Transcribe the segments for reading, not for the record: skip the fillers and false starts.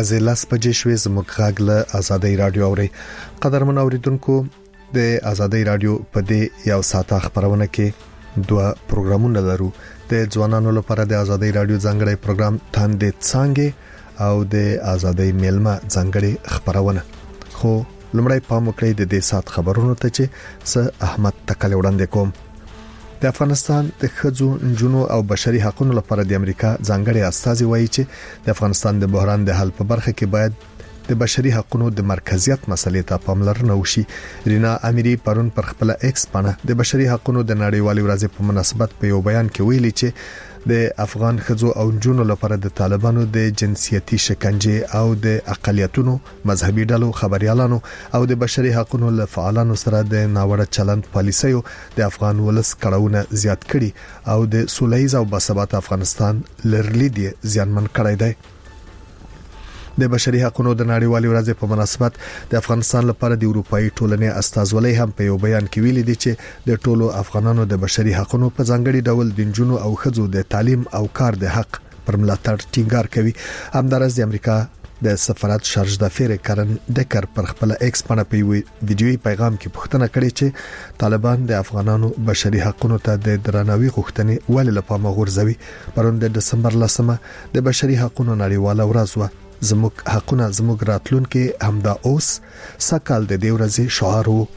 مازه لاس بجې شوې زموږ غږ له آزادۍ رادیو اوري. قدرمن اوریدونکو د آزادۍ رادیو په دې یو ساعته خبرونه کې دوه پروګرامونه لرو. د ځوانانو لپاره د آزادۍ رادیو ځانګړی پروګرام تاندې څنګه او د آزادۍ میلمه ځانګړی خبرونه. خو لمړی پام وکړئ د دې سات خبرونو ته چې س احمد تکل وړاندې کوم. د افغانستان د ښځو، نجونو او بشري حقوقو لپاره د امریکا ځانګړي استازي وایي چې د افغانستان د بحران د حل په برخه کې باید د بشري حقوقو د مرکزیت مسلې ته پاملرنه وشي. رینا امیری پرون پر خپل ایکس باندې د بشري حقوقو د نړیوالې ورځې په مناسبت په یو بیان کې ویلي چې د افغان ښځو او نجونو لپاره د طالبانو د جنسيتي شکنجه او د اقلیتونو، مذهبي ډلو، خبريالانو او د بشري حقوقو له فعالانو سره د ناوړه چلند پالیسیو د افغان ولس کړهونه زیات کړي او د سولهییز او باثبات افغانستان لرلید زیانمن کړی دی. د بشري حقوقو د نړیوالې ورځې په مناسبت د افغانستان لپاره د اروپאי ټولنې استازولۍ هم په یو بیان کې ویلي دي چې د ټولو افغانانو د بشري حقوقو په ځانګړي ډول د جنونو او ښځو د تعلیم او کار د حق پر ملاتړ ټینګار کوي. همدارس د امریکا د سفارت شارج دافیر کرن دکر پر خپل ایکس باندې په ویډیوي پیغام کې پوښتنه کړې چې طالبان د افغانانو بشري حقوقو ته د درناوي غوښتنې ولې لپاره غورځوي. پرون د دسمبر 10 د بشري حقوقو نړیواله ورځ و. زموږ حقونه زموږ راتلونکي همدا اوس سکهال د دې ورځې شعار وو.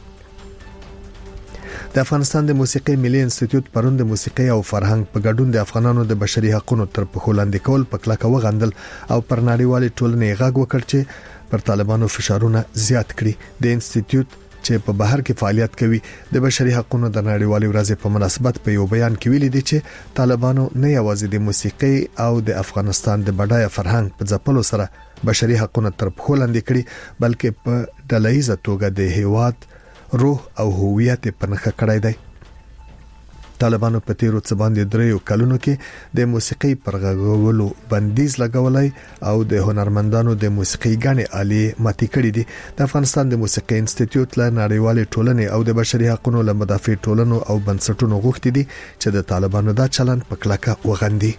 د افغانستان د موسیقي ملي انسټیټیوټ پرون د موسیقي او فرهنګ په ګډون د افغانانو د بشري حقوقو تر پښو لاندې کول په کلکه وغندل او پر نړیوالې ټولنې غږ وکړ چې پر طالبانو فشارونه زیات کړي. د انسټیټیوټ چې په بهر کې فعالیت کوي د بشري حقوقو د نړیوالې ورځې په مناسبت په یو بیان کې ویلي دي چې طالبانو نه یوازې د موسیقي او د افغانستان د بډایه فرهنګ په ځپلو سره بشري حقوقو تر پښو لاندې کړي بلکې په ډلهیزه توګه د هیواد روح او هویت په نخښه کړی دی. طالبانو په تیرو څه باندې دریو کلونو کې د موسیقي پرغږولو بندیز لګولای او د هنرمندانو د موسیقي غني آلي ماتي کړی دي. د افغانستان د موسیقي انسټیټیوټ له نړیوالې ټولنې او د بشري حقوقو له مدافع ټولنو او بنسټونو غوښتي دي چې د طالبانو دا چلند په کلکه وغندي.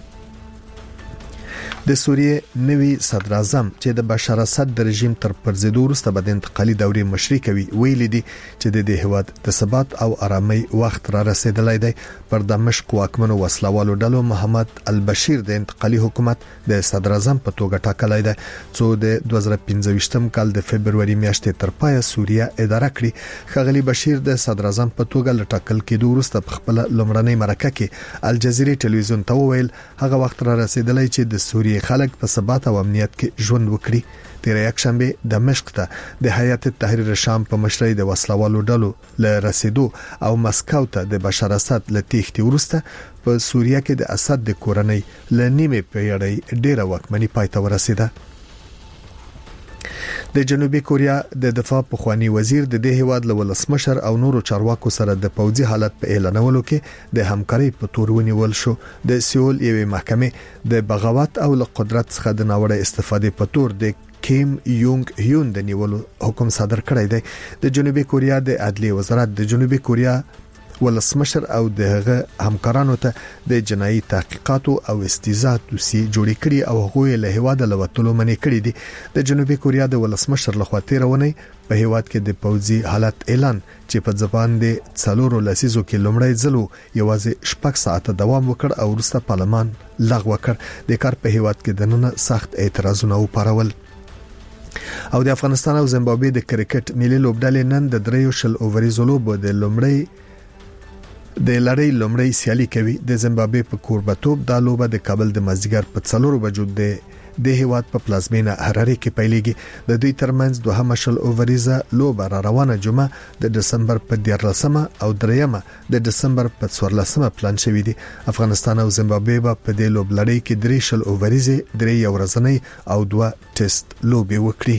د سوریې نوی صدر اعظم چې د بشار اسد د رژیم تر پرځېدو وروسته به د انتقالي دورې مشري کوي ویلي دي چې د هیواد د ثبات او آرامۍ وخت را رسیدلی دی. پر دمشق واکمنو وسلوالو ډلو محمد البشیر د انتقالي حکومت د صدر اعظم په توګه ټاکلی دی چې د 2015 کال د فبرवरी میاشتې تر پایه سوریه اداره کړي. خغلی بشیر د صدر اعظم په توګه لټاکل کېدو وروسته په خپل لومړنۍ مرکه کې الجزیره ټلویزیون ته وویل هغه وخت را رسیدلی چې د سوریه خلک په ثبات او امنیت کې ژوند وکړي. تیر یکشنبه دمشق ته د هیئت تحریر شام په مشرۍ د وسلوالو ډلو له رسیدو او مسکو ته د بشار اسد له تېښتې وروسته په سوریه کې د اسد د کورنۍ له نیمه پیړۍ ډیره واکمني پای ته ورسیده. د جنوبي کوریا د دفاع پخوانی وزیر د دې هیواد له ولسمشر او نورو چارواکو سره د پوځي حالت په اعلانولو کې د همکاري په تور ونیول شو. د سیول یوې محکمې د بغاوت او له قدرت څخه د ناوړه استفادې په تور د کیم یونګ هیون د نیولو حکم صادر کړی دی. د جنوبي کوریا د عدلي وزارت د جنوبي کوریا ولسمشر او دغه همکارانو ته د جنایي تحقیقاتو او استهزاء توصیې جوړې کړې او هغوی له هیواده لوتلو منې کړې دي. د جنوبي کوریا د ولسمشر لخوا تیرونه په هیواد کې د پوځي حالت اعلان چې په ځبان د 4 لسیزو کې لومړی ځلو یوازې 6 ساعته دوام وکړ او وروسته پارلمان لغوه کړ. د کار په هیواد کې دننه سخت اعتراضونه وپارول. او د افغانستان او زیمبابوې د کرکټ ملي لوبډلې نن د 3 اووريزو لوبو د لړۍ لومړی سیالي کوي. د زیمبابوې په کوربتوب د لوبه د کابل د مازیګر په 4 بجو د هیواد په پلازمینه حراري کې پیلېږي. د دوی ترمنځ دوهمه شل اووریزه لوبه را روانه جمعه د دسمبر په 13 او دریمه د دسمبر په 14 پلان شوې دي. افغانستان او زیمبابوې په دې لوبلړۍ کې 3 شل اووریزه 3 ورځنۍ او 2 ټیسټ لوبې وکړي.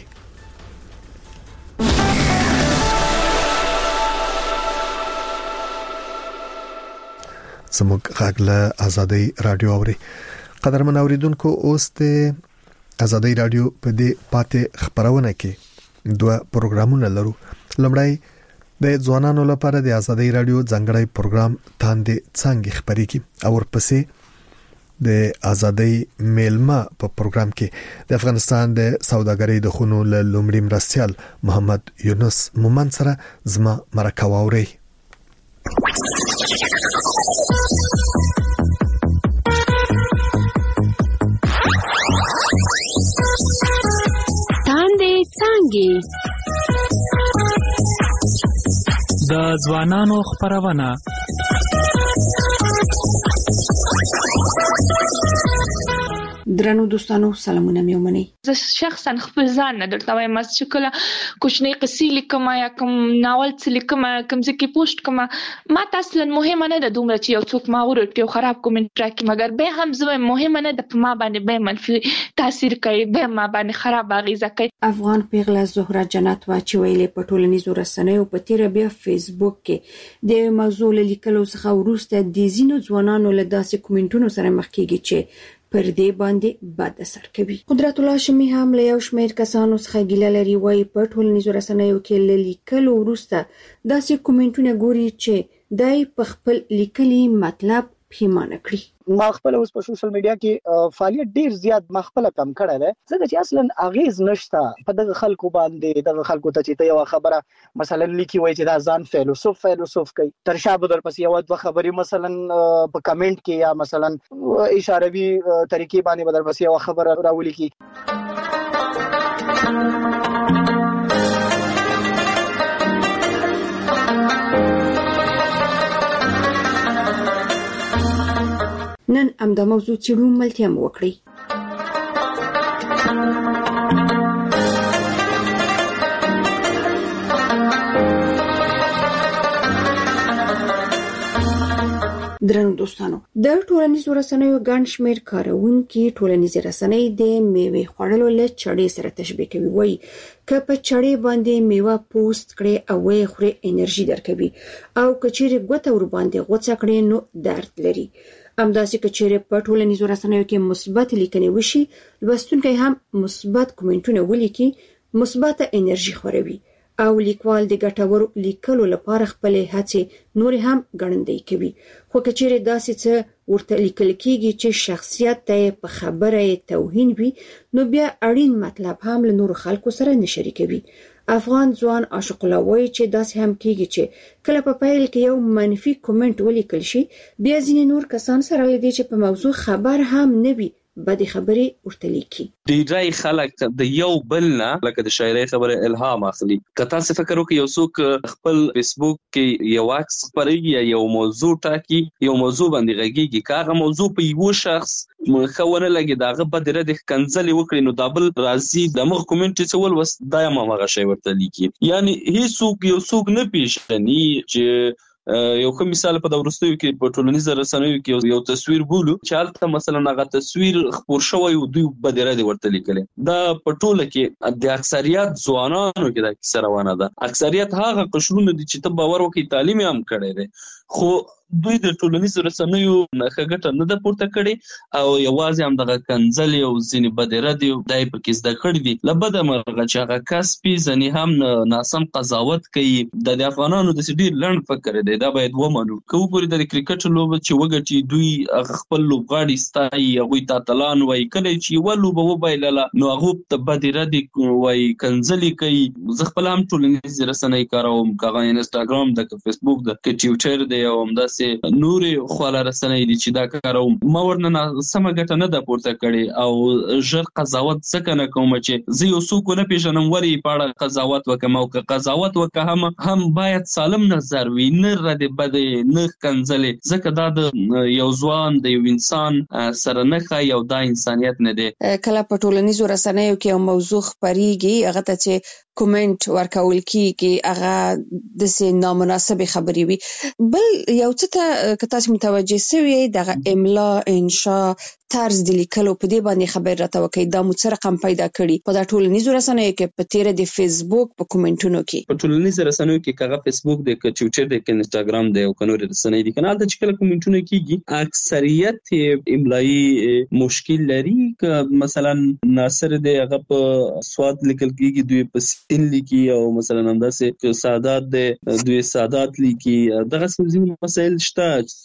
زموږ غږ له آزادۍ رادیو اوري. قدرمن اوریدونکو اوس ته آزادۍ رادیو په دې پاتې خبرونه کې دوه پروګرامونه لرو. لومړی د ځوانانو لپاره د آزادۍ رادیو ځانګړی پروګرام تاندې څنګه خبرېږي او ورپسې د ازادۍ میلمه په پروګرام کې د افغانستان د سوداګرۍ د خونو له لومړي مرستيال محمد یونس مومن سره زما مرکه واوري. د ځوانانو خبرونه درنو دوستانو سلامونه مې ومنئ. زه شخصا خپل ځان نه درته وایم چې کله کوچنۍ قصې لیکم یا کوم ناول څه لیکم کوم ځکه پوسټ کوم ما اصلا مهمه نه ده دومره چې یو څوک ما ورته خراب کومنټ راکړي مګر به هم زه مهمه نه ده په ما باندې به منفي تاثیر کوي به ما باندې خراب اغیزه کوي. افغان پیغله زهره جنت واچي ویلې په ټولنیزو رسنیو په تیر بیا فیسبوک کې د موضوع لیکلو څخه وروسته د زینو ځوانانو له داسې کومنټونو سره مخ کیږي چې پر دې باندې بد اثر کوي. قدرت الله شمی هم له یو شمېر کسانو څخه ګیله لري وایي په ټولنیزو رسنیو کې لیکلو وروسته داسې کومنټونه ګوري چې دای په خپل لیکلي مطلب پیمانه کړی. ما خپل اوس په سوشل میډیا کې فعالیت ډیر زیات ما خپل کم کړی دی ځکه چې اصلا اغیز نشته په دغه خلکو باندې. دغه خلکو ته چې ته یو خبره مثلا لیکي وای چې دا ځان فیلسوف کوي تر شا بدر پس یو د خبري مثلا په کمنټ کې یا مثلا اشاروي طریقې باندې بدر پس یو خبره راولي کی. نن امدا موضوع چیرو ملتیا مو وکړي. درنو دوستانو د ټولنیزو رسنیو ګڼ شمېر کارونکي ټولنیزې رسنۍ د میوې خوړلو له چړې سره تشبیه کوي. وایي که په چړې باندې میوه پوست کړي او یې خوري انرژي درکوي او کچېرې ګوته ور باندې غوڅه کړي نو درد لري. همداسې کچېرې په ټولنیزو رسنیو کې مثبت لیکنې وشي لوستونکي هم مثبت کومنټونه ولیکي مثبت انرژي خوروي او لیکوال د ګټورو لیکلو لپاره خپل هڅې نور هم ګړندۍ کوي. خو کچېرې داسې څه ورته لیکل کېږي چې شخصیت ته په خبره توهین وي نو بیا اړین مطلب هم له نور خلکو سره نه شریکوي. افغان ځوان عاشق الله وایي چې داسې هم کېږي چې کله په پیل کې یو منفي کومنټ ولیکل شي بیا ځینې نور کسان سره لدی چې په موضوع خبر هم نه وي بدی خبري ورته لیکي. ډیری خلک د یو بل نه لکه د شاعرۍ خبره الهام اخلي. کته څه فکر وکي یو څوک خپل فیسبوک کې یو عکس خبري یا یو موضوع ټاکي یو موضوع باندې غږیږي کاغه موضوع په یو شخص مخونه لګي داغه بدره د کنځلې وکړي نو دابل راضي دغه کومنټ څه ول وس دایمه مغه شی ورته لیکي. یعنی هیڅوک یو څوک نه پیژني چې یو کوم مثال په دورستیو کې په ټولنیزو رسنیو کې یو تصویر بولو چې حالت مثلا هغه تصویر خبر شوی او دوی بدره دی ورته لیکل. دا په ټوله کې د اکثریت ځوانانو کې د کیسه روانه ده. اکثریت هغه قشرونه دي چې ته باور وکړي تعلیم هم کړی دی خو دوی د ټولنیزو رسنیو نه ښه نه ده پورته کړي او یوازې هم دغه کنځلې او ځینې بدره دي دای په کې زده کړي دي. له بده مرغه چې هغه کس پیژني هم ناسم قضاوت کوي. د افغانانو د ډېر لنډ فکر دی دا باید ومنو. که وګورئ د کرکټ لوبه چې وګټي دوی خپل لوبغاړي ستایي هغوی ته اتلان وایي کله چې یوه لوبه وبایلله نو هغو ته بدره دي وایي کنځلې کوي. زه خپله هم ټولنیزې رسنۍ کاروم که هغه انسټاګرام ده که فیسبوک ده که ټویټر دی او همداسې نورې خواله رسنۍ دي چې دا کاروم ما ورنه سمه ګټه نه ده پورته کړې او ژر قضاوت ځکه نه کوم چې زه یو څوک نه پیژنم ولې په اړه قضاوت وکم او که قضاوت وکم هم باید سالم نظر وي نه رد بد نه کنځلې ځکه دا د یو ځوان د یو انسان سره نه ښایي او دا انسانیت نه دی. کله په ټولنیزو رسنیو کې یو موضوع خپریږي هغه ته چې کومنټ ورکول کیږي هغه د سه نامناسبه خبري وي. بل یو څه ته کته متوجه سوی دغه املا انشاء طرز د لیکلو په دې باندې خبر راته وکړي دا مو څه رقم پیدا کړي په دا ټولنیزو رسنیو کې په تیر د فیسبوک په کومنټونو کې په ټولنیزو رسنیو کې کغه فیسبوک دی که ټویټر دی که انستګرام دی او کنور رسنۍ دي کنه د چکل کومنټونه کیږي اکثریت املایي مشکل لري که مثلا ناصر دی هغه په سواد لیکل کیږي دوی په سین لیکي او مثلا همداسې سادات دی دوی سادات لیکي دغه څه مسایل شته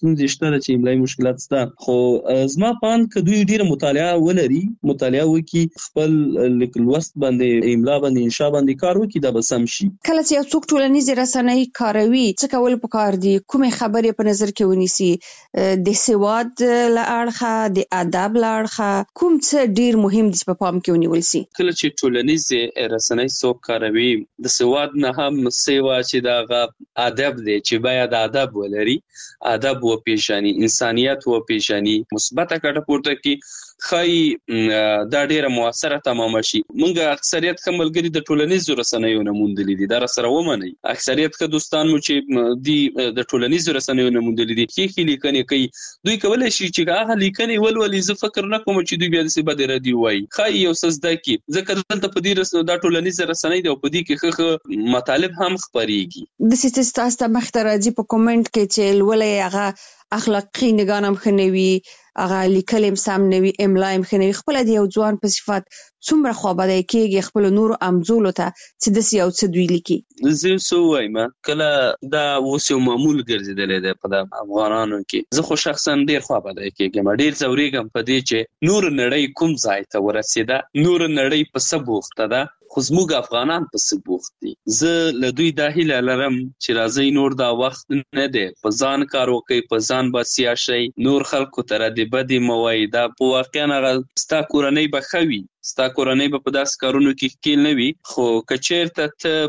چې املایي مشکلات شته خو زما پان که دوی ډیره مطالعه ولري مطالعه وکي خپل لیکلوست باندې املا باندې انشاء باندې کار وکي دا به سم شي. کله چې یو څوک ټولنیزې رسنۍ کاروي څه کول پکار دي کومې خبرې په نظر کې ونیسي د سواد له اړخه د ادب له اړخه کوم څه ډیر مهم دي په پام کې ونیول سي. کله چې ټولنیزې رسنۍ څوک کاروي د سواد نه هم سیوا چې دا ادب دی چې باید ادب ولري ادب و پیشانی انسانیت و پیشانی مثبت کټه پورته کی خای دا ډیره موثره تمام شي. مونږ اکثریت کملګری د ټولنیزو رسنیو نه موندلې دي دا سره ومني اکثریت که دوستان مو چې دی د ټولنیزو رسنیو نه موندلې دي کې لیکنې کوي دوی کولای شي چې هغه لیکنې ولولي زه فکر نه کوم چې دوی بیا د سبا د ردی وای خای یو سزده کی ځکه دلته په دې رسنیو د ټولنیزو رسنۍ د په دې کې خخ مطالب هم خبريږي د سیستاسته مختراجي په کومنټ کې چې ولې هغه اخلاقی نگانم خنوي هغه لیکلم سم نوي املایم خنوي خپل د یو ځوان په صفات څومره خوابدای کېږي خپل نور امزولو ته چې د سیاو څه دوی لیکي زه سو وایم کله دا وسو معمول ګرځیدل دی په افغانانو کې زه خو شخصا ډیر خوابدای کېږم ډیر زوريګم په دې چې نور نړۍ کوم ځای ته ورسیده نور نړۍ په سبوخته ده خو زموږ افغانان په سبوخت دي زه له دوی دا هیله لرم چې راځي نور دا وخت نه دی په ځان کار وکړي په ځان بسیا شي نور خلکو ته د بدی موایده په واقعا هغه ستا کورنۍ بخوي ستا کورنۍ په داس کارونو کې کېل نه وي خو کچیرته ته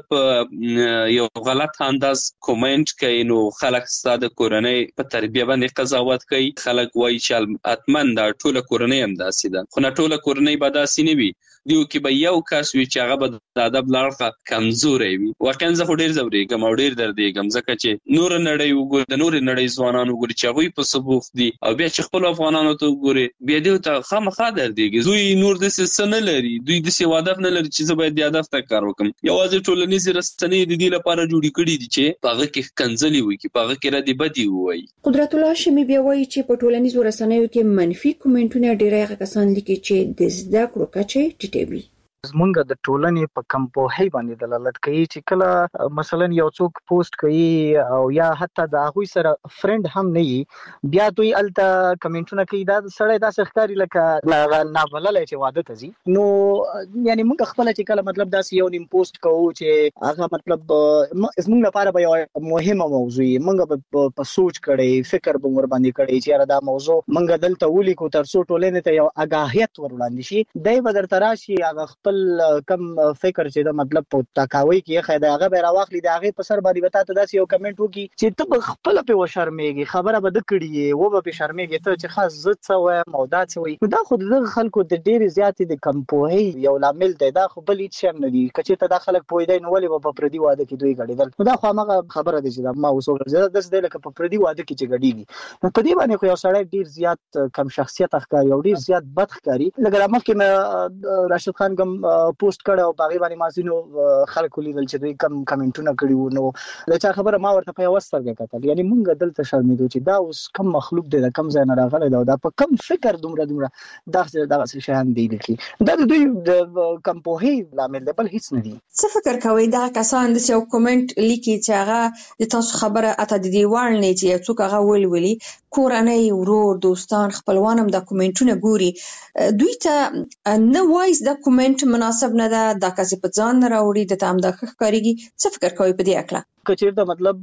په یو غلط انداز کومنټ کوي نو خلک ستا د کورنۍ په تربیه باندې قضاوت کوي خلک وایي چې اتمن دا ټوله کورنۍ هم داسې ده خو نه ټوله کورنۍ به داسې نه وي دیو کې به یو کس وي چې هغه به د ادب لړخه کمزوري وي واقعا زه ډیر زوريګم او ډیر دردېږم ځکه چې نور نړۍ وګور د نور نړۍ ځوانان وګور چې هغه په سبوخ دي او بیا چې خپل افغانانو ته وګوري بیا دوی ته خامخا دردېږي دوی نور د څه نه لري دوی د څه هدف نه لري چې زه باید د هدف ته کار وکم یوازې ټولنیزې رسنۍ د دې لپاره جوړې کړې دي چې پاغه کې کنځلي وي کې پاغه کې ردی بدی وي. قدرت الله شمی بیا وایي چې په ټولنیزو رسنیو کې منفي کومنټونه ډیره کسان لیکي چې د زده کړو کچه ټیټوي زمونږ د ټولنې په کم پوهۍ باندې دلالت کوي چې کله مثلا یو څوک پوسټ کوي او یا حتی د هغه سره فرند هم نه وي بیا دوی الته کمنټونه کوي دا سړی داسې ښکاري لکه نابللې چې واده ته ځي نو یعنی موږ خپل چې کله مطلب داسې یو نیم پوسټ کوو چې هغه مطلب زموږ لپاره به یو مهمه موضوع موږ په سوچ کړي فکر به ور باندې کړي چې دا موضوع موږ دلته ولیکو تر څو ټولنې ته یو آگاهیت ور وړاندې شي دای به درته راشي هغه خپل کم فکر چې دا مطلب په تاکاوي کې خیدا هغه به راوخلی دا هغه په سر باندې وتا ته داسې یو کمنټ وکي چې ته خپل په وشرمېږي خبره به د کړي و به شرمېږي ته چې خاص زت څه و مودا څه وي دا خو د خلکو د ډېر زیاتې د کمپوهي یو لامل دی دا خو بل هیڅ شم نه دي کچې ته د خلک پویدای نو ولې په پردي واده کې دوی غړېدل دا خو هغه خبره دی چې ما وسو زړه د دې لکه په پردي واده کې چې غړېږي نو په دې باندې خو یو سړی ډېر زیات کم شخصیت ښکاري او ډېر زیات بد ښکاري لکه مخکې راشد خان کوم پوسټ کړه او باغی باندې مازینو خلکو لیدل چې دوی کم کمنټونه کړي وو نو دا چا خبره ما ورته په وسترګه کتل یعنی مونږ دلته شرمېدو چې دا اوس کم مخلوق دی دا کم ځای نه راغلی دا په کم فکر دومره دا شیان دی لیکي دا د دوی د کم پوهي لامل دی بل هیڅ نه دی. څه فکر کوي دا کسان د یو کومنټ لیکي چې هغه د تاسو خبره اته د دیوال نه چې څوک هغه ولولي کورنۍ ورور دوستان خپلوان هم د کومنټونه ګوري دوی ته نه وایي دا کومنټ مناسب نه ده دا کسي په ځان نه راوړي د تام د ښکاریږي څه فکر کوي په دې اکلا کچیر دا مطلب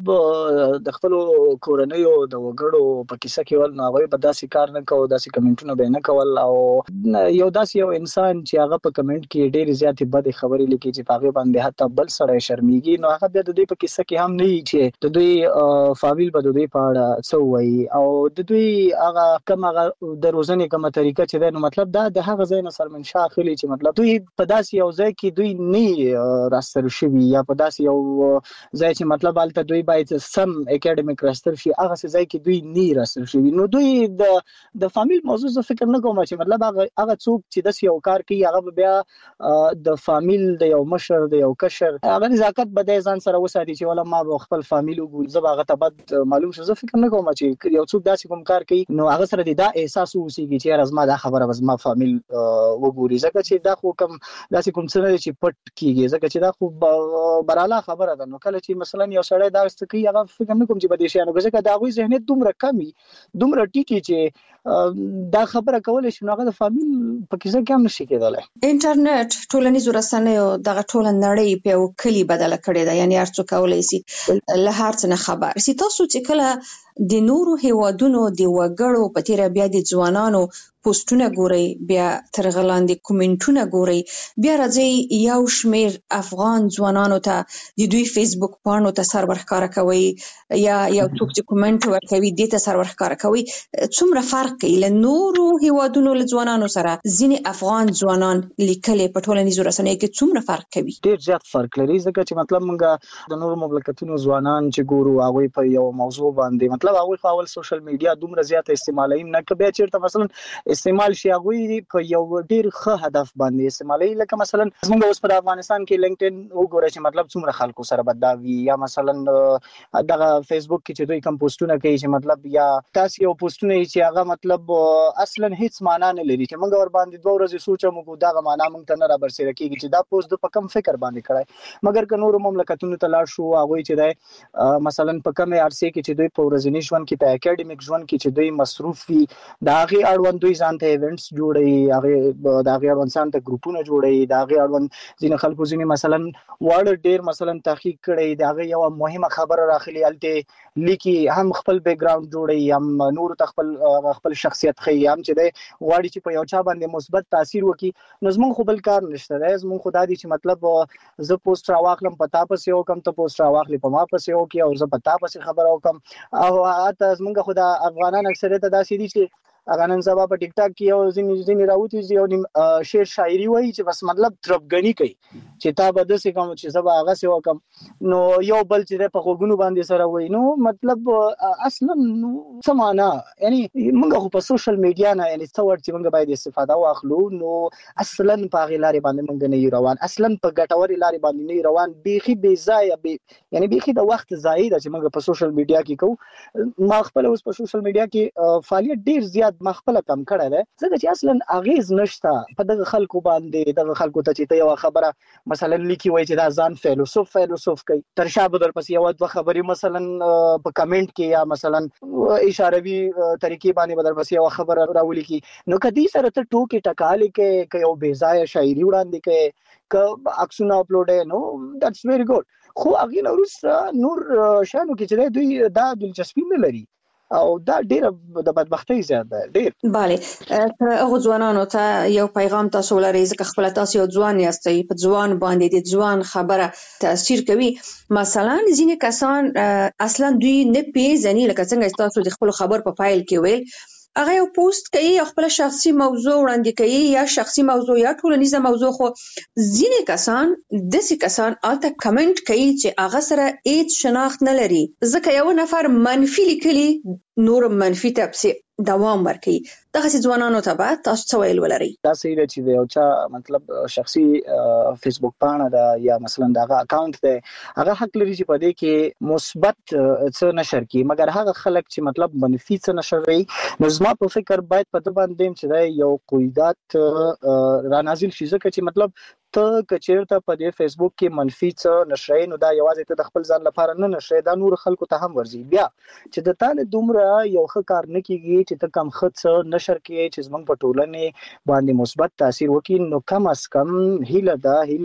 د خپل کورنۍ او د وګړو په کیسه کې ول نو هغه په داسې کار نه کوي داسې کمنټونه به نه کول او یو داسې یو انسان چې هغه په کمنټ کې ډېر زیاتې بد خبرې لیکي چې هغه باندې حتی بل سړی شرمېږي نو هغه بیا د دوی په کیسه کې هم نه وي چې د دوی فامیل به د دوی په اړه څه وایي او د دوی هغه کوم هغه د روزنې کومه طریقه چې ده نو مطلب دا د هغه ځای نه سرمنشا اخلي چې مطلب دوی په داسې یو ځای کې دوی نه راستل شوي یا په داسې یو ځای چې مطلب البته دوی باید سم اکیډمیک راستل شي هغه ځای کې دوی نه راستل شي نو دوی د فامیل موضوع زه فکر نه کوم چې مطلب هغه څوک چې د یو کار کوي هغه بیا د فامیل د یو مشر د یو کشر هغه نزاکت بده ځان سره وساتي چې ولا ما خپل فامیل وګول زه هغه ته بد معلوم شم زه فکر نه کوم چې یو څوک داسې کوم کار کوي نو هغه سره دا احساس وسیږي چې راز ما دا خبره بس ما فامیل وګوري ځکه چې دا خو کوم داسې کوم څه نه چې پټ کیږي ځکه چې دا خو براله خبره ده نو کله چې مثلا یو سړی دا ست کوي هغه فکر نه کوم چې بده شي نو ځکه دا غوي ذهنیت دومره کمی دومره ټیټي چې دا خبره کول شي نو هغه د فامیل په کیسه کې هم نشي کېدلی انټرنیټ ټولنیزو رسنیو دغه ټول نړۍ په یو کلی بدله کړې ده یعنی هر څوک کولای شي له هر څه نه خبر سي تاسو چې کله د نورو هیوادونو د وګړو په تیر بیا د ځوانانو پوسټونه ګوري بیا تر غلاندې کومنټونه ګوري بیا راځي یو شمیر افغان ځوانانو ته د دوی فیسبوک پاڼو ته سرور ښکار کوي یا یو څوک چې کومنټ ورکوي د ته سرور ښکار کوي څومره فرق کوي له نورو هیوادونو له ځوانانو سره ځینې افغان ځوانان لیکلي په ټولنیزو رسنیو کې څومره فرق کوي ډیر زیات فرق لري ځکه چې مطلب موږ د نورو مملکتونو ځوانان چې ګورو هغه په یو موضوع باندې مطلب هغه خپل سوشل میډیا دومره زیات استعمالوي نه کبه چیرته مثلا استعمال شي هغه په یو ډیر ښه هدف باندې استعمالوي لکه مثلا موږ اوس په افغانستان کې لینکډین وګورئ چې مطلب څومره خلکو سره بداوي یا مثلا دغه فیسبوک کې چې دوی کوم پوسټونه کوي چې مطلب یا تاسو یو پوسټونه چې هغه مطلب اصلا هیڅ معنا نه لري چې موږ ور باندې دوه ورځې سوچو موږ دغه معنا موږ ته نه را برسېره کیږي چې دا پوسټ په کم فکر باندې کړای مګر که نور مملکتونو ته لاړ شو هغه چې دا مثلا په کم عرصه کې چې دوی په ورځنی ژوند کې په اکیډمیک ژوند کې چې دوی مصروف وي دا غي اړوند دوی ځان ته ایونټس جوړي هغه دا غي اړوند ځان ته ګروپونه جوړي دا غي اړوند ځین خلکو ځین مثلا وړ ډیر مثلا تحقیق کړي دا غي یو مهمه خبره راخلي الته لیکي هم خپل بیک گراوند جوړي هم نور خپل شخصیت خي هم چې دی غواړي چې په یو چا باندې مثبت تاثیر وکړي نو زمون خو بل کار نشته دی زمون خو دا دي چې مطلب زه پوسټ راواخلم پتا پس یو کم ته پوسټ راواخلې په ما پس یو کې او زه پتا پس خبره وکم او اته زمونږ خو د افغانان اکثریت داسې دي چې اغه نن سبا په ټیک ټاک کې یو ځینې راوتی یو شعر شاعري وایي چې بس مطلب تربګنی کوي چې تا به د څه کوم چې سبا هغه څه وکم نو یو بل چې په خوګونو باندې سره وایي نو مطلب اصلا سمانا یعنی موږ خو په سوشل میډیا نه یعنی څو ورته موږ باید استفاده واخلو نو اصلا په غیلاري باندې موږ نه روان اصلا په ګټوري لاري باندې نه روان بيخي بي ځای یعنی بيخي د وخت ضایع ده چې موږ په سوشل میډیا کې کوو ما خپل اوس په سوشل میډیا کې فعالیت ډیر زیات ما خپل کم کړه ده ځکه چې اصلا اغیز نشته په دغه خلکو باندې دغه خلکو ته چې یو خبره مثلا لیکي وای چې دا ځان فیلسوف کوي تر شا بدل پس یو د خبري مثلا په کمنټ کې یا مثلا اشاروي طریقې باندې بدل پس یو خبره راولي کی نو کدي سره ته ټوکی ټکالې کې یو بے ځای شاعري وړاندې کې ک عکسونه اپلوډ نو دټس ویری ګډ خو اغه نور شانو کې چې دوی دا دلچسپي نه لري او دا ډیره د بدبختی زیات ده ډیر bale هغه ځوانانو ته یو پیغام تاسو لرئ ځکه خپل تاسو یو ځوان یاستئ په ځوان باندې د ځوان خبره تاثیر کوي مثلا ځینې کسان اصلا دوی نه پیژني لکه څنګه تاسو د خپل خبر په فایل کې ویل هغه یو پوسټ کوي خپل شخصي موضوع وړاندې کوي یا شخصي موضوع یا ټولنیزه موضوع خو ځینې کسان داسې کسان الته کمنټ کوي چې هغه سره هیڅ شناخت نه لري ځکه یو نفر منفي لیکلي نور منفي تبصره دوام ورکړي دغه ځوانانو ته به تاسو څه ویل ولري دا صحیح دی چې یو چا مطلب شخصي فیسبوک پاڼه ده یا مثلا دغه اکاونټ ده هغه حق لري چې په دې کې مثبت څه نشر کړي مګر هغه خلک چې مطلب منفي څه نشر کوي نو زما په فکر باید په دې باندې چې یو قیودات را نازل شي ځکه چې مطلب ته کچیرته په دې فیسبوک کې منفي څه نشرې نو دا یوازې ته د خپل ځان لپاره نه نشرې دا نور خلکو ته هم ورځي بیا چې د تانه دومره یو ښه کار نه کیږي چې ته کم خط نشر کې چې زمونږ په ټولنه باندې مثبت تاثیر وکړي نو کم از کم هیله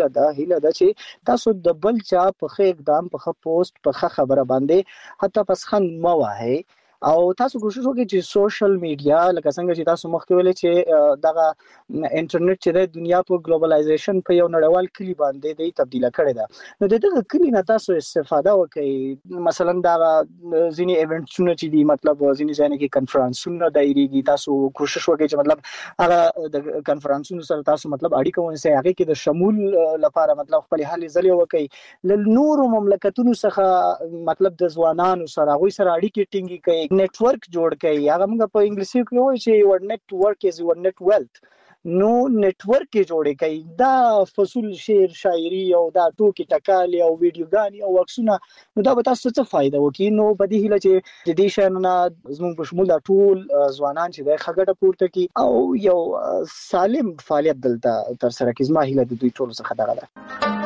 ده چې تاسو د بل چا په خې اقدام په خ پوسټ په خ خبره باندې حتی پس خن مو واه او تاسو کوشش وکړئ چې سوشل میډیا لکه څنګه چې تاسو مخکې ویل چې دغه انټرنیټ چې د دنیا په ګلوبلایزیشن په یو نړیوال کلی باندې د تبدیل کړی دا نو دغه کلی نه تاسو استفاده وکړئ مثلا دا ځینی ایونټونه چې دي مطلب ځینی ځای کې کنفرانسونه دایریږي تاسو کوشش وکړئ چې مطلب هغه د کنفرانسونو سره تاسو مطلب اړیکه ونیسئ هغه کې د شمول لپاره مطلب خپل هلې ځلې وکړئ ل نورو مملکتونو څخه مطلب د ځوانانو سره غوي سره اړیکې ټینګې کړئ نیټورک جوړ کړئ هغه موږ په انګلیسي کې وایي چې یو نیټورک از یور نیټ ویلث نو نیټورک جوړې کوي دا فصول شعر شاعري او دا ټوکی ټکالي او ویډیوګانی او عکسونه نو دا به تاسو څه فائدہ وکړي نو په دې هیله چې د دې شانونه زموږ په شمول دا ټول ځوانان چې د خګړه پورته کی او یو سالم فعالیت دلته تر سره کی زما هیله د دوی ټول څخه دغه ده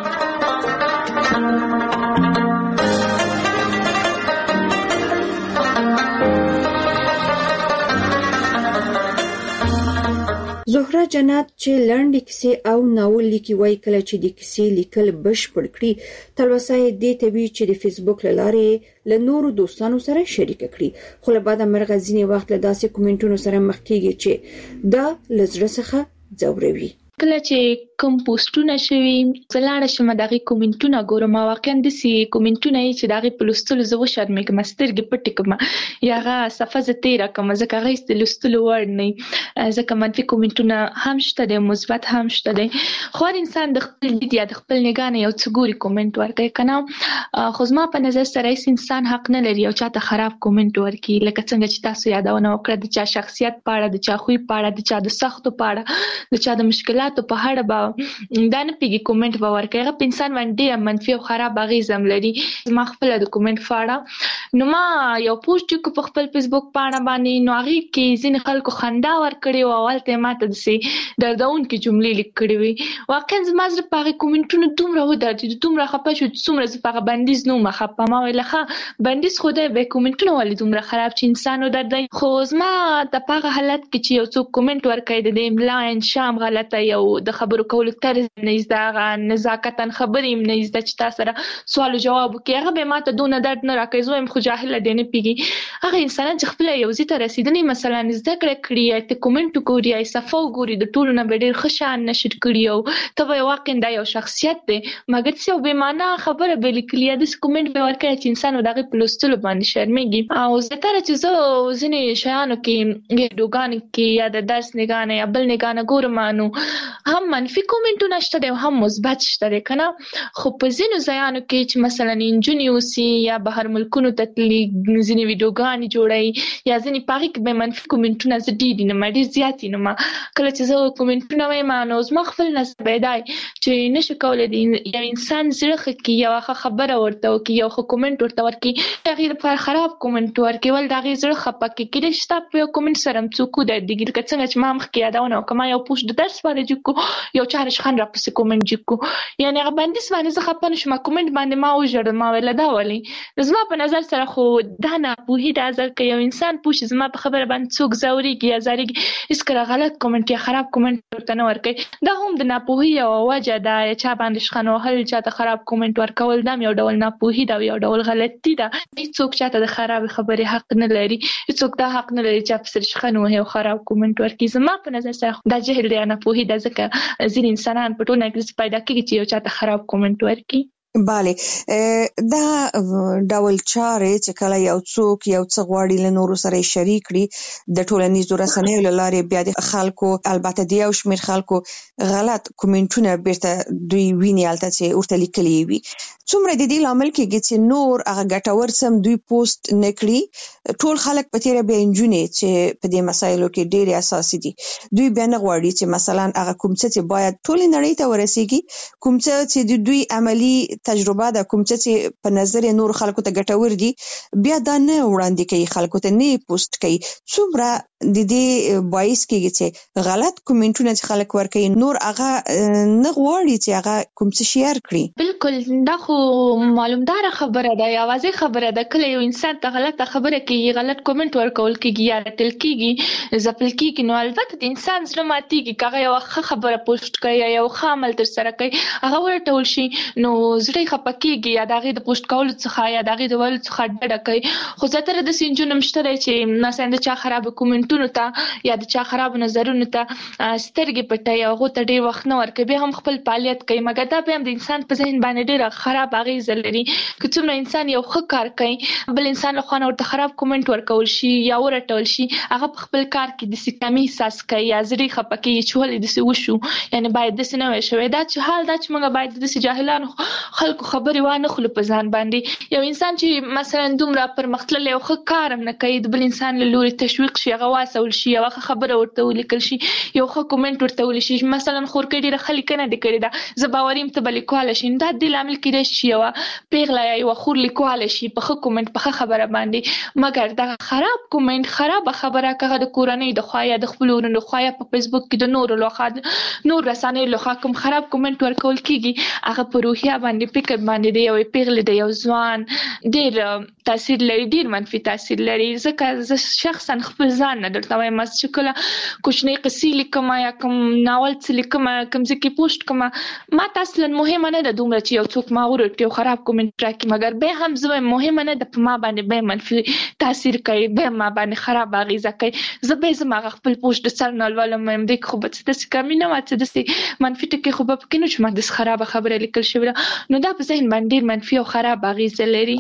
زهره جنات چې لنډې کیسې او ناول لیکي وای کله چې د کیسې لیکل بشپړ کړي تلوسه دې طبي چې د فیسبوک لاره له نورو دوستانو سره شریک کړي خو له بعد مرغه ځینې وخت له داسې کومنټونو سره مخ کیږي چې دا لزړه څخه ځوروي کله چې کوم پوسټونه شوي زلاړه شم دغه کومنټونه ګورم واقعا د سي کومنټونه چې دغه پلوستل زو شرمېږم سترګې پټې کوم یاغه صفه ز تیر کوم ځکه غي ستلستل ور نه ځکه منفي کومنټونه هم شته د مثبت هم شته دي خو انسان د خپل دید یا د خپل نگاه یو څګوري کومنټ ورکړي کنه خو زما په نظر سره انسان حق نه لري او چاته خراب کومنټ ورکړي لکه څنګه چې تاسو یادونه وکړه د چا شخصیت پاړه د چا خوې پاړه د چا د سختو پاړه د چا د مشکلات په هړه با دا نه پیږي کومنټ باور کوي هغه انسان باندې منفي او خراب اغیزم لري ما خپل د کومنټ فاړه نو ما یو پوسټ کو په خپل فیسبوک باندې باندې نو هغه کې ځین خلکو خندا ور کړی او اولته ماته د سي دردون کې جملې لیکړې وي واقعا زما زړه په کومنټونو دومره ودرېد دومره خپه شو څومره زپغه بندیز نو ما خپه ما ویلخه بندیز خوده به کومنټونو ولې دومره خراب چې انسان ودرې خو زما د پاغه حالت کې چې یو څوک کومنټ ور کوي د املا انشام غلطه یو د خبرو کولو طرز نه زده نزاکتن خبرې نه زده چې تاسو سره سوال جواب کوي هغه به ماته دونه درد نه راکې زویم خو جاهل دی نه پیږي هغه انسان چې خپل یو ځای ته رسیدنی مثلا زده کړی ته کومنټ کوي یا صفو ګوري د ټولو نه ډېر خشان نشر کړی او ته واقعا دا یو شخصیت دی مګر څه به معنا خبره به لیکلی د کومنټ به ورکړي چې انسان دغه پلوستلو باندې شرمېږي او زه تر چې زه ځینې شیانو کې ویډیوګان کې یا د درس نگانه یا بل نگانه ګورم نو هم منفي کومنټونه شته او هم مثبت شته کنه خو په ځینو ځایانو کې چې مثلا انجینیوسي یا بهر ملکونو ته ځینې ویډیوګان جوړي یا ځینې پاغي کې به منفي کومنټونه زدي نه مډي زیات نه ما کله چې زه کومنټونه وایم نو زما خپل نسب دی چې نشو کولای دی یو انسان زړه کې یو خبره ورته او کې یو کومنټ ورته ورکي هغه په خراب کومنټ ورکي ول دغه زړه خپه کې کله شته په کومنټ سره څوک د دګل کڅنګ چې ما مخ کې یادونه کوم یو پوسټ د درس باندې جو یو چارش خان را پسې کومنټ جکو یعنی هغه باندې سمانه زه خپل شم کومنټ باندې ما وژړ ما ویل دا ولي زما په نظر سره خو دا نه په هیڅ ځل کې یو انسان پوښ زما په خبره باندې څوک زوريږي یا زاريږي اس کله غلط کومنټ یا خراب کومنټ ورته نه ورکړي دا هم د ناپوهي او وجه دا چې باندې شخنو هل چاته خراب کومنټ ورکول دا یو ډول ناپوهي دا یو ډول غلطي ده هیڅوک چاته د خراب خبره حق نه لري هیڅوک دا حق نه لري چې په سر شخنو هي خراب کومنټ ورکړي زما په نظر سره دا جهل دی نه پوهي دا ځکه ځین انسانان په ټولنه کې پیدا کیږي چې یو چاته خراب کومنټ ورکړي bale دا ډول چارې چې کله یو څوک یو څه غواړي له نورو سره شریک کړي د ټولنیزو رسنیو لارې بیا د خلکو البته دی او شمیر خلکو غلط کومنټونه بیرته دوی ویني الته چې ورته لیکلي وي څومره د دې لامل کېږي چې نور هغه ګټور سم دوی پوسټ نکړي ټول خلک په تیره به انجونې چې په دې مسایلو کې ډېر اساسي دي دوی بیا نه غواړي چې مثلا هغه کوم څه چې باید ټول نړۍ ته ورسیږي کوم څه چې دوی عملی تجربه ده کوم چې په نظر نور خلکو ته ګټور دي بیا دا نه وړاندې کوي خلکو ته نه پوسټ کوي څومره د دې باعث کېږي چې غلط کومنټونه چې خلک ورکوي نور هغه نه غواړي چې هغه کوم څه شیر کړي. بالکل دا خو معلومدار خبره ده یا واضح خبره ده. کله یو انسان ته غلطه خبره کوي غلط کومنټ ورکول کېږي یا رټل کېږي ځپل کېږي نو البته د انسان زړه ماتېږي که هغه یوه خبره پوسټ کوي یا یو ښه عمل ترسره کوي هغه ورټول شي نو زړه یې خفه کېږي یا د هغې د پوسټ کولو څخه یا د هغې د ویلو څخه ډډه کوي. خو زیاتره داسې نجونې هم شته دی چې مثلا د چا خرابو کومنټونو ته یا د چا خرابو نظرونو ته سترګې پټوي او هغو ته ډېر وخت نه ورکوي بیا هم خپل فعالیت کوي مګر دا بیا هم د انسان په ذهن باندې ډېره خراب اغېزه لري. که څومره انسان یو ښه کار کوي بل انسان له خوا نه ورته خراب کومنټ ورکول شي یا ورټول شي هغه په خپل کار کې داسې کمي احساس کوي یا زړه یې خفه کېږي چې ولې داسې وشو یعنې باید داسې نه وی شوی. دا چې حال دا چې موږ باید داسې جاهلانو خلکو خبرې وانخلو په ځان باندې. یو انسان چې مثلا دومره پرمختللی او ښه کار هم نه کوي د بل انسان له لوري تشویق شي هغه واڅول شي یوه ښه خبره ورته ولیکل شي یو ښه کومنټ ورته ولیکل شي مثلا خورکۍ ډېره ښه لیکنه دې کړې ده زه باوري یم ته به لیکواله شي دا د دې لامل کېدای شي یوه پیغله یا یوه خور لیکواله شي په ښه کومنټ په ښه خبره باندې. مګر دغه خراب کومنټ خرابه خبره که هغه د کورنۍ د خوا یا د خپلو ورونو د خوا یا په فیسبوک کې د نورو لخوا نور رسنیو لخوا کوم خراب کومنټ ورکول کېږي هغه په روحیه باندې فکر باندې د یوې پیغلې د یو ځوان ډېر تاثیر لري ډېر منفي تاثیر لري. ځکه زه شخصا خپل ځان نه درته وایم چې کله کوچنۍ قصې لیکم یا کوم ناول څه لیکم کوم ځای کې پوسټ کوم ما ته اصلا مهمه نه ده دومره چې یو څوک ما ورټي او خراب کومنټ راکړي مګر بیا هم زه وایم مهمه نه ده په ما باندې بیا منفي تاثیر کوي بیا ما باندې خراب اغېزه کوي زه بیا زما هغه خپل پوسټ د سر نه لولم وایم دی خو به څه داسې کمي نه وه څه داسې منفي ټکي خو به پکې نه چې ما داسې خرابه خبره لیکل شوې ده نو دا په ذهن باندې ډېر منفي او خراب اغېزه لري.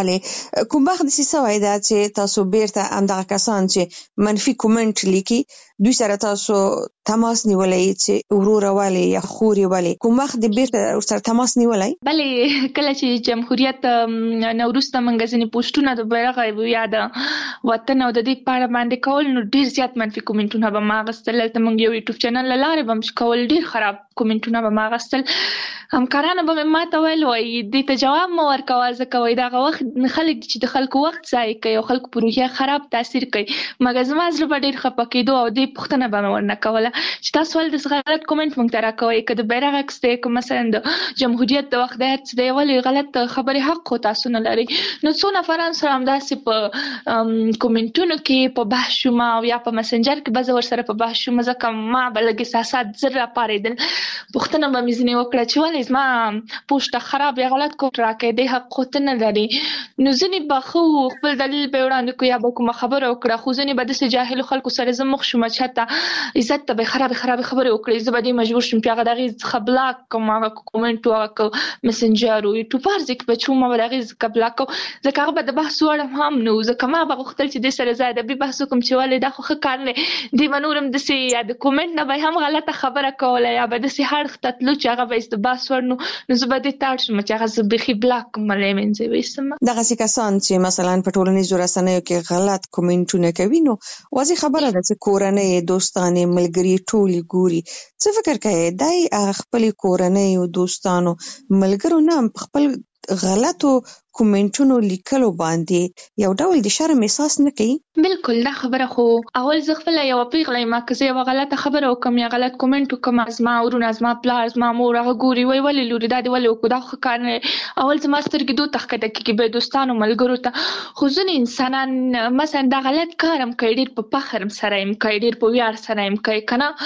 بله کوم وخت داسې سوی ده چې تاسو بیرته همدغه کسان چې منفي کومنټ لیکي دوی سره تاسو تماس نیولی چې وروره ولې یا خورې ولې کوم وخت د بیرته ورسره تماس نیولی؟ بلې کله چې جمهوریت نه وروسته موږ ځینې پوسټونه د بیرغ یا د وطن او د دې په اړه باندې کول نو ډېر زیات منفي کومنټونه به ما اخیستل. دلته موږ یو یوټیوب چینل له لارې به هم کول ډېر خراب کومنټونه به ما اخیستل. همکارانو به مې ما ته ویل وایي دې ته جواب مه ورکوه ځکه وایي دغه وخت خلک چې د خلکو وخت ضایع کوي او خلکو په روحیه خراب تاثیر کوي مګر زما زړه به ډېر خفه کېدو او دې پوښتنه به مې ورنه کوله چې تاسو ولې داسې غلط کومنټ موږ ته راکوئ که د بیرغ عکس دی که مثلا د جمهوریت د وخت دی هر څه دی ولې غلط خبرې حق خو تاسو نه لرئ. نو څو نفران سره همداسې په کومنټونو کې په بحث شوم او یا په مسنجر کې به زه ورسره په بحث شوم ځکه ما به لږ احساسات زر راپارېدل. پوښتنه به مې ځینې وکړه چې ولې زما پوسټ خراب یا غلط کومنټ راکوي دی حق خو ته نه لري. نو ځینې به ښه خپل دلیل به وړاندې کړو یا به کومه خبره وکړه خو ځینې به داسې جاهلو خلکو سره زه مخ شوم چې حتی عزت ته به خرابې خبرې وکړي زه به دې مجبور شم چې هغه د هغې څخه بلاک کړم هغه کومنټ و هغه مسنجر و یوټیوب هر ځای کې به چې وم به د هغې څخه بلاک کړم ځکه هغه به د بحث وړ هم نه و ځکه ما به غوښتل چې دې سره زه ادبي بحث وکړم چې ولې دا خو ښه کار نه دی دې به نور هم داسې یا د کومنټ نه به هم غلطه خبره کوله یا به داسې اړخ ته تلو چې هغه به د بحث وړ نو زه به دې ته اړ شم چې هغه زه بیخي بلاک کړم له منځه یې ویستم. دغسې کسان چې مثلا په ټولنیزو رسنیو کې غلط کومنټونه کوي نو واضح خبره ده چې کورنۍ دوستانې ملګري ټولې ګوري. څه فکر کوي دی خپلې کورنۍ او دوستانو ملګرو نه په خپل غلطو کومنټونو لیکلو باندې یو ډول د شرم احساس نه کوي؟ بالکل دا خبره خو اول زه خپله یوه پیغله یم که زه یوه غلطه خبره وکړم یا غلط کومنټ وکړم زما ورونه زما پلار زما مور هغه ګوري وایي ولې لورې دا دې ولې وکړو دا خو ښه کار نه دی اول زما سترګې دوی ته ښکته کېږي بیا دوستانو ملګرو ته خو ځینې انسانان مثلا دا غلط کار هم کوي ډېر په فخر سره هم کوي ډېر په ویاړ سره هم کوي که نه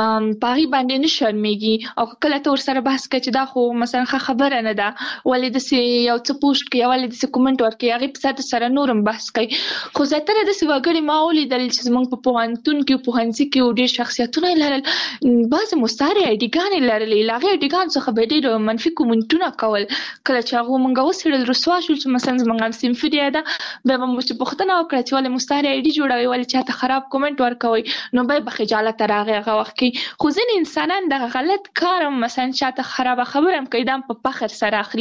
په هغې باندې نه شرمېږي او که کله ته ورسره بحث کوې چې دا خو مثلا ښه خبره نه ده ولې داسې یو څه پوسټ کوي ولې داسې کومنټ ورکوي هغې په ساده سره نور هم بحث کوي. خو زیاتره داسې وګړي ما ولیدل چې زموږ په پوهنتون کې پوهنځي کې ډېر شخصیتونه یې لرل بعضې مستعارې آیډیګانې لرلې له هغې آیډیګانو څخه به ډېر منفي کومنټونه کول کله چې هغو موږ وڅېړل رسوا شول چې مثلا زموږ هم صنفي دی ده بیا به مو چې پوښتنه وکړه چې ولې مستعارې آیډي جوړوئ ولې چاته خراب کومنټ ورکوئ نو بیا به خجالته راغی هغه وخت کې. خو ځینې انسانان دغه غلط کار هم مثلا چاته خرابه خبره هم کوي دا هم په فخر سره اخلي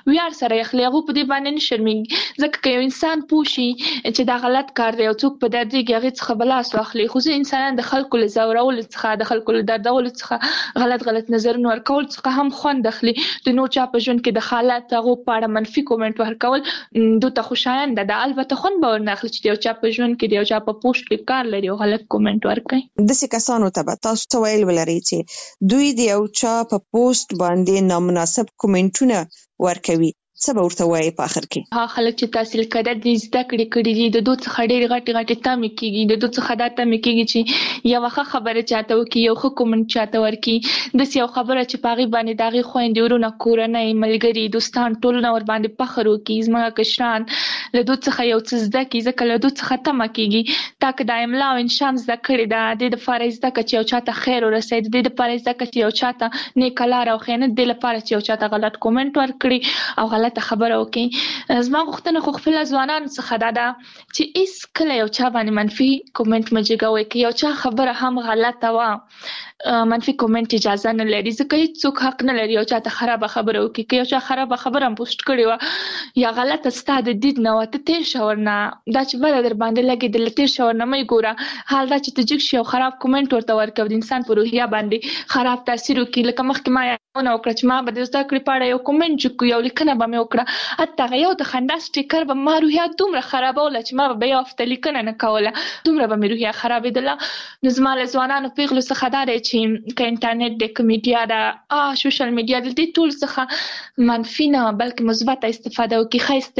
ویار سره اخلي هغه په دې باندې نه شرمېږي ځکه یو انسان پوښي چې دا غلط کار دی او څوک په دردېږي هغه څخه بلاس واخلي خو ځینې انسانان د خلکو له زورولو څخه د خلکو له دردولو څخه غلط نظرونه ورکول څخه هم خوند اخلي د نور چا په ژوند کې د حالات هغه په اړه منفي کومنټ ورکول دوی ته خوشایند ده البته خوند به ورنه اخلي چې یو چا په ژوند کې یو چا په پوسټ کې کار لري او غلط کومنټ ورکوي د کسانو ته به تاسو څه ویل ولرئ چې دوی د یو چا په پوسټ باندې نامناسب کومنټونه ورکوي څه به ورته وایي په اخر کې هغه خلک چې تحصیل کړي دي زده کړي دي د دوی څخه ډېر غټي تمې کیږي د دوی څخه دا تمې کیږي چې یو ښه خبره چاته وکي یو ښه کومنټ چاته ورکي د یو خبره چې پاغي باندې داغي خويندې ورونه کورنۍ ملګری دوستان ټول نور باندې فخر وکي زما کشران له دوی څخه یو څه زده کی ځکه له دوی څخه تمه کیږي تاکه د املا او انشام زده کړي دا د فارز زده چې یو چاته خیر ورسېد د فارز زده چې یو چاته نیکلار او خیانت د لپاره چې یو چاته غلط کومنټ ورکړي او غلطه خبره وکي زما غوښتنه خو خپل ځوانانو څخه ده چې هیڅ کله یو چا باندې منفي کومنټ مجګوي کې یو چا خبره هم غلطه و منفي کومنټ اجازه نه لري ځکه هیڅوک حق نه لري یو چا ته خراب خبره وکي که یو چا خراب خبره هم پوسټ کړي و یا غلطه ستاد دید نه وته تیر شورنه دا چې بل در باندې لګي د لتیر شورنه مې ګوره حال دا چې تجک شي او خراب کومنټ ورته ورکوي د انسان په روحیه باندې خراب تاثیر وکي لکه مخکې ما نو وکړه چې ما به د زده کړې پاړه یو کومنټ چې یو لیکنه به مې وکړه حتی یو د خندا سټیکر به ما روحیه دومره خرابوله چې ما به یو هفته لیکنه نه کوله دومره به مې روحیه خرابېدله نو زما له ځوانانو پیغلو څخه دا دی چې که انټرنیټ د میډیا ده سوشل میډیا د دې ټول څخه منفي نه بلکې مثبت استفاده وکړي ښه